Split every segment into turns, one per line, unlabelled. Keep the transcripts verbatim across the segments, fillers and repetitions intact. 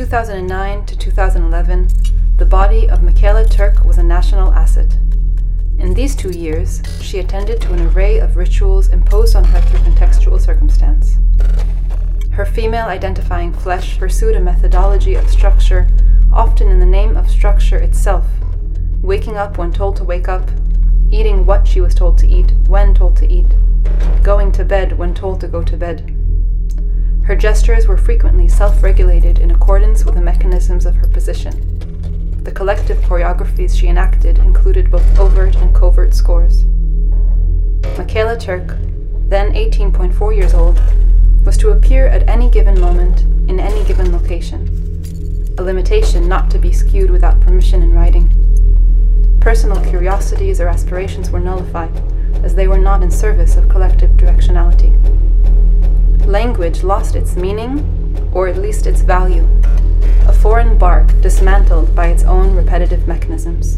thousand nine to two thousand eleven, the body of Michaela Turk was a national asset. In these two years, she attended to an array of rituals imposed on her through contextual circumstance. Her female-identifying flesh pursued a methodology of structure, often in the name of structure itself, waking up when told to wake up, eating what she was told to eat when told to eat, going to bed when told to go to bed. Her gestures were frequently self-regulated in accordance with the mechanisms of her position. The collective choreographies she enacted included both overt and covert scores. Michaela Turk, then eighteen point four years old, was to appear at any given moment, in any given location, a limitation not to be skewed without permission in writing. Personal curiosities or aspirations were nullified, as they were not in service of collective directionality. Language lost its meaning, or at least its value, a foreign bark dismantled by its own repetitive mechanisms.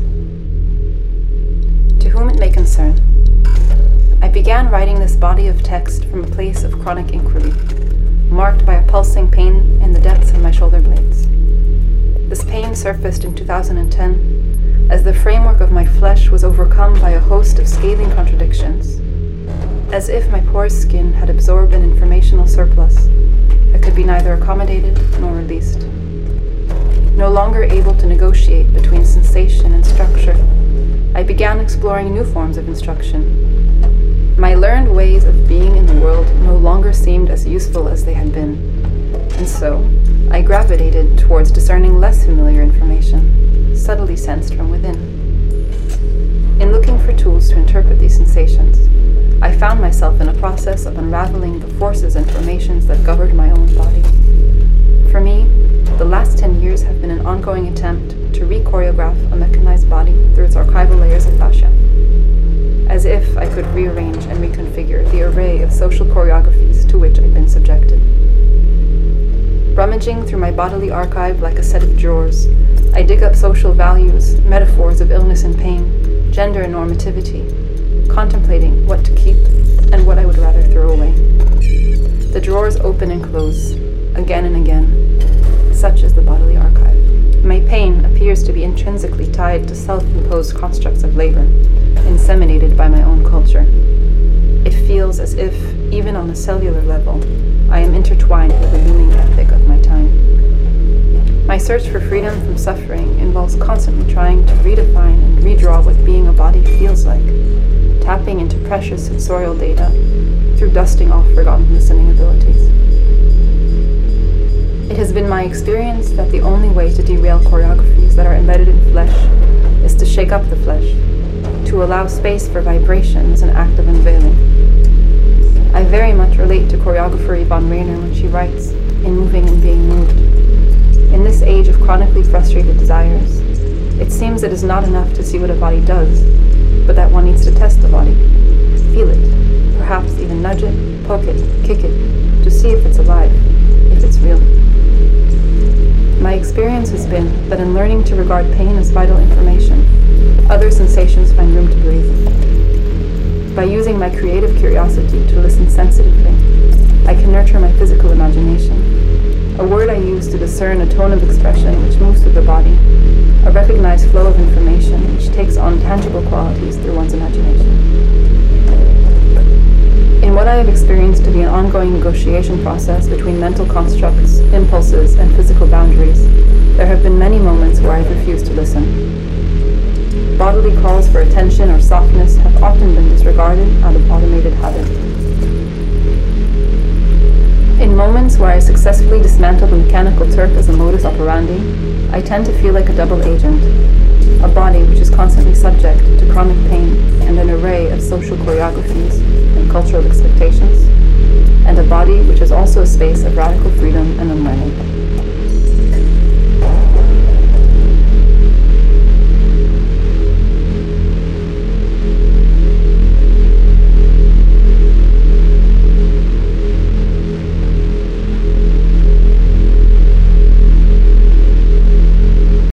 To whom it may concern, I began writing this body of text from a place of chronic inquiry, marked by a pulsing pain in the depths of my shoulder blades. This pain surfaced in two thousand ten, as the framework of my flesh was overcome by a host of scathing contradictions, as if my porous skin had absorbed an informational surplus that could be neither accommodated nor released. No longer able to negotiate between sensation and structure, I began exploring new forms of instruction. My learned ways of being in the world no longer seemed as useful as they had been, and so I gravitated towards discerning less familiar information, subtly sensed from within. In looking for tools to interpret these sensations, I found myself in a process of unraveling the forces and formations that governed my own body. For me, the last ten years have been an ongoing attempt to re-choreograph a mechanized body through its archival layers of fascia, as if I could rearrange and reconfigure the array of social choreographies to which I'd been subjected. Rummaging through my bodily archive like a set of drawers, I dig up social values, metaphors of illness and pain, gender and normativity, contemplating what to keep and what I would rather throw away. The drawers open and close, again and again. Such is the bodily archive. My pain appears to be intrinsically tied to self-imposed constructs of labor, inseminated by my own culture. It feels as if, even on a cellular level, I am intertwined with the looming ethic of my time. My search for freedom from suffering involves constantly trying to redefine and redraw what being a body feels like, tapping into precious sensorial data through dusting off forgotten listening abilities. It has been my experience that the only way to derail choreographies that are embedded in flesh is to shake up the flesh, to allow space for vibration as an act of unveiling. I very much relate to choreographer Yvonne Rainer when she writes, in Moving and Being Moved. In this age of chronically frustrated desires, it seems it is not enough to see what a body does, but that one needs to test the body, feel it, perhaps even nudge it, poke it, kick it, to see if it's alive, if it's real. My experience has been that in learning to regard pain as vital information, other sensations find room to breathe. By using my creative curiosity to listen sensitively, I can nurture my physical imagination, a word I use to discern a tone of expression which moves through the body, a recognized flow of information which takes on tangible qualities through one's imagination. In what I have experienced to be an ongoing negotiation process between mental constructs, impulses, and physical boundaries, there have been many moments where I have refused to listen. Bodily calls for attention or softness have often been disregarded out of automated habit. In moments where I successfully dismantle the mechanical Turk as a modus operandi, I tend to feel like a double agent, a body which is constantly subject to chronic pain and an array of social choreographies and cultural expectations, and a body which is also a space of radical freedom and unlearning.